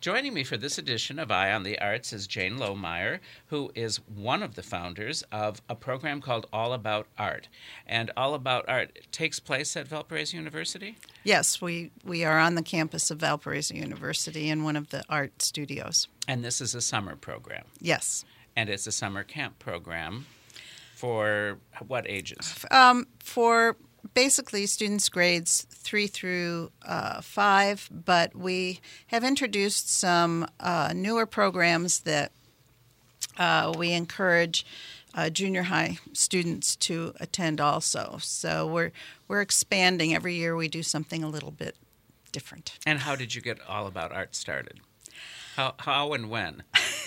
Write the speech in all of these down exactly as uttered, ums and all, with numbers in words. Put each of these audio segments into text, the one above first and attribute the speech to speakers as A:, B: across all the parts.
A: Joining me for this edition of Eye on the Arts is Jane Lohmeyer, who is one of the founders of a program called All About Art. And All About Art takes place at Valparaiso University?
B: Yes, we, we are on the campus of Valparaiso University in one of the art studios.
A: And this is a summer program?
B: Yes.
A: And it's a summer camp program for what ages?
B: Um, for basically students grades three through uh, five, but we have introduced some uh, newer programs that uh, we encourage uh, junior high students to attend also. So we're we're expanding. Every year we do something a little bit different.
A: And how did you get All About Art started? How, how and when?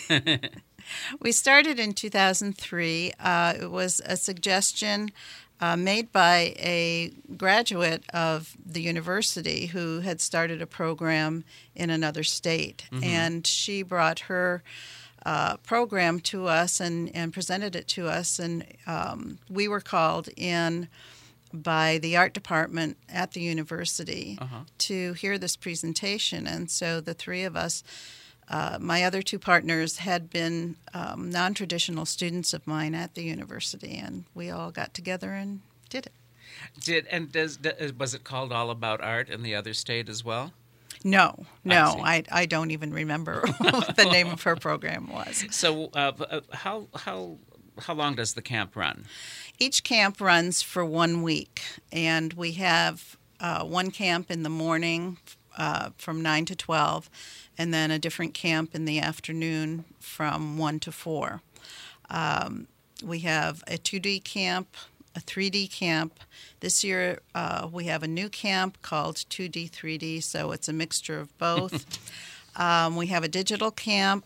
B: We started in two thousand three. Uh, it was a suggestion uh, made by a graduate of the university who had started a program in another state. Mm-hmm. And she brought her uh, program to us and, and presented it to us. And um, we were called in by the art department at the university uh-huh. to hear this presentation. And so the three of us, Uh, my other two partners had been um, non-traditional students of mine at the university, and we all got together and did it.
A: Did and does was it called All About Art in the other state as well?
B: No, no,
A: I,
B: I, I don't even remember what the name of her program was.
A: So, uh, how how how long does the camp run?
B: Each camp runs for one week, and we have uh, one camp in the morning uh, from nine to twelve. And then a different camp in the afternoon from one to four. Um, we have a two D camp, a three D camp. This year uh, we have a new camp called two D, three D, so it's a mixture of both. um, we have a digital camp.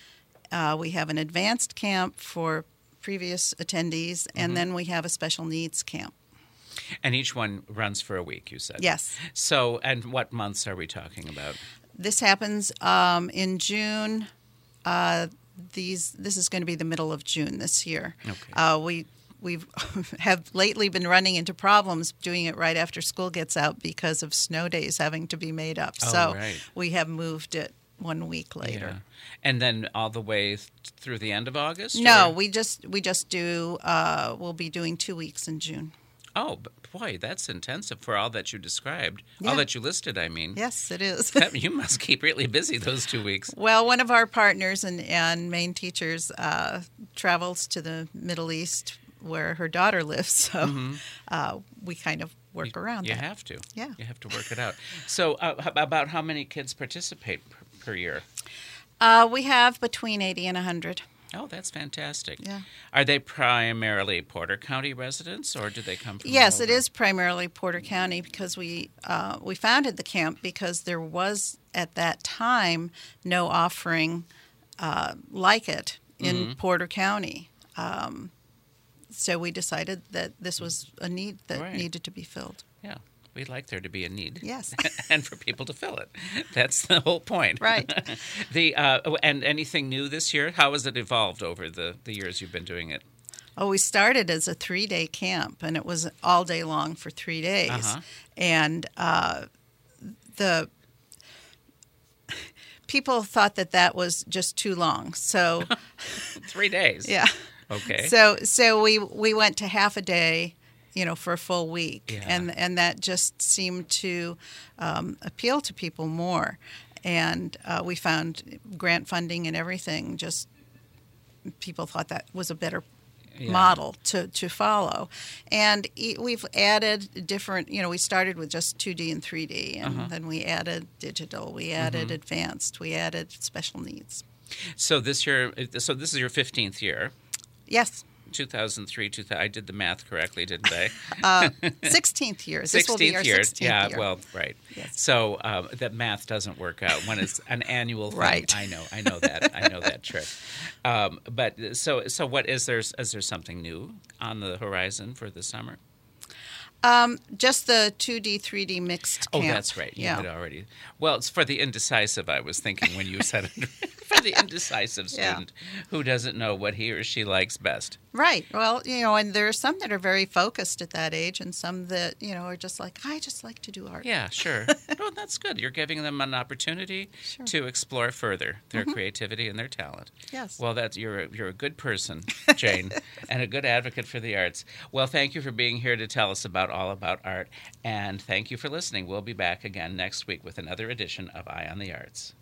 B: Uh, we have an advanced camp for previous attendees, and mm-hmm. then we have a special needs camp.
A: And each one runs for a week, you said?
B: Yes.
A: So, and what months are we talking about?
B: This happens um, in June. Uh, these this is going to be the middle of June this year.
A: Okay.
B: Uh, we we have lately been running into problems doing it right after school gets out because of snow days having to be made up.
A: Oh,
B: so
A: right.
B: we have moved it one week later.
A: Yeah. And then all the way th- through the end of August?
B: No,
A: or?
B: we just we just do. Uh, we'll be doing two weeks in June.
A: Oh, boy, that's intensive for all that you described.
B: Yeah.
A: All that you listed, I mean.
B: Yes, it is.
A: You must keep really busy those two weeks.
B: Well, one of our partners and, and main teachers uh, travels to the Middle East where her daughter lives, so mm-hmm. uh, we kind of work
A: you,
B: around
A: you
B: that.
A: You have to.
B: Yeah.
A: You have to work it out. So uh, about how many kids participate per, per year?
B: Uh, we have between eighty and one hundred.
A: Oh, that's fantastic.
B: Yeah.
A: Are they primarily Porter County residents, or do they come from
B: Yes,
A: all
B: it
A: over?
B: is primarily Porter County because we uh, we founded the camp because there was, at that time, no offering uh, like it in mm-hmm. Porter County. Um, so we decided that this was a need that
A: right.
B: needed to be filled.
A: Yeah. We'd like there to be a need.
B: Yes.
A: And for people to fill it. That's the whole point.
B: Right.
A: the uh, And anything new this year? How has it evolved over the, the years you've been doing it?
B: Oh, we started as a three-day camp, and it was all day long for three days.
A: Uh-huh.
B: And uh, the people thought that that was just too long. So
A: Three days?
B: Yeah.
A: Okay.
B: So so we we went to half a day, you know, for a full week,
A: yeah.
B: and and that just seemed to um, appeal to people more, and uh, we found grant funding and everything. Just people thought that was a better yeah. model to, to follow, and e- we've added different. You know, we started with just two D and three D, and
A: uh-huh.
B: then we added digital, we added
A: mm-hmm.
B: advanced, we added special needs.
A: So this year, so this is your fifteenth year.
B: Yes.
A: two thousand three, two thousand, I did the math correctly, didn't I?
B: uh, sixteenth year. This
A: sixteenth
B: will be our
A: year.
B: sixteenth
A: yeah,
B: year.
A: well, right.
B: Yes.
A: So um, that math doesn't work out when it's an annual thing.
B: Right.
A: I know, I know that. I know that trick. Um, but so, so what is there? Is there something new on the horizon for the summer?
B: Um, just the two D, three D mixed
A: Oh,
B: camp.
A: that's right. You
B: yeah.
A: had already. Well, it's for the indecisive, I was thinking when you said it. for the indecisive
B: Yeah.
A: student who doesn't know what he or she likes best.
B: Right. Well, you know, and there are some that are very focused at that age, and some that, you know, are just like, I just like to do art.
A: Yeah, sure. Well, that's good. You're giving them an opportunity
B: Sure.
A: to explore further their creativity and their talent.
B: Yes.
A: Well, that's you're a, you're a good person, Jane, and a good advocate for the arts. Well, thank you for being here to tell us about all about art, and thank you for listening. We'll be back again next week with another edition of Eye on the Arts.